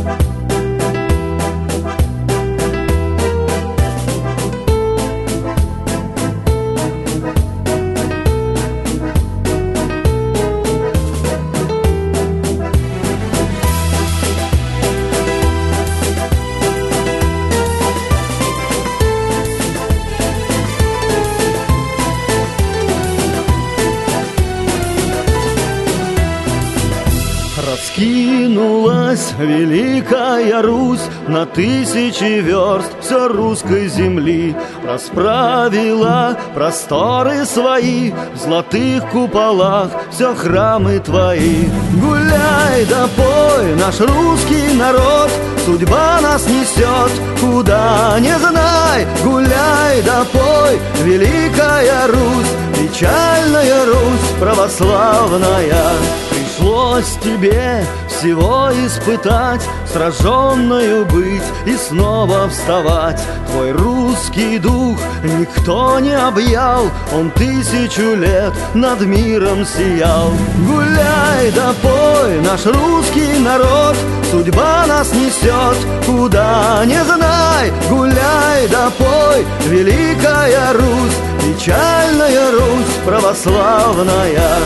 Раскинулась великая Русь на тысячи верст все русской земли, расправила просторы свои в золотых куполах все храмы твои. Гуляй да пой, наш русский народ, судьба нас несет, куда не знай. Гуляй да пой, великая Русь, печальная Русь православная. Пришлось тебе всего испытать, сраженную быть и снова вставать. Твой русский дух никто не объял, он 1000 лет над миром сиял. Гуляй да пой, наш русский народ, судьба нас несет, куда не знай. Гуляй да пой, великая Русь, печальная Русь православная.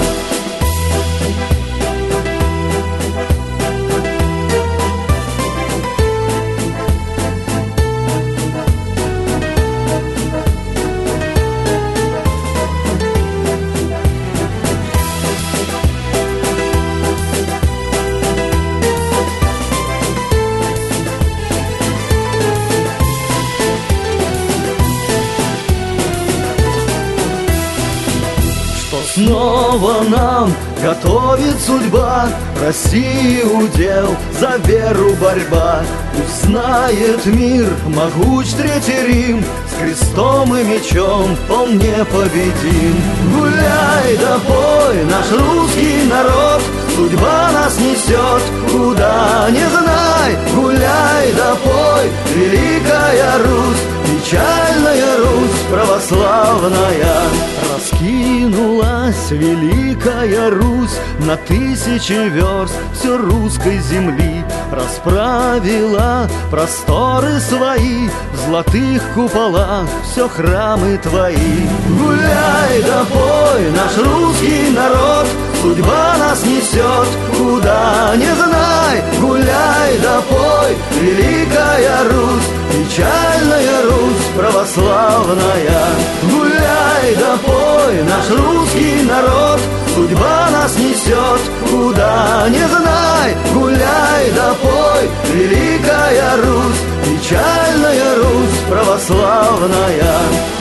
Снова нам готовит судьба, России удел, за веру борьба. Пусть знает мир, могуч Третий Рим, с крестом и мечом он непобедим. Гуляй да пой, наш русский народ, судьба нас несет, куда не знай. Гуляй да пой, великая Русь, печальная Русь православная. Раскинулась великая Русь на тысячи верст все русской земли, расправила просторы свои в золотых куполах все храмы твои. Гуляй да пой, наш русский народ, судьба нас несет, куда не знай. Гуляй да пой, великая Русь, печальная Русь православная. Гуляй да пой, наш русский народ, судьба нас несет, куда не знай. Гуляй да пой, великая Русь, печальная Русь православная.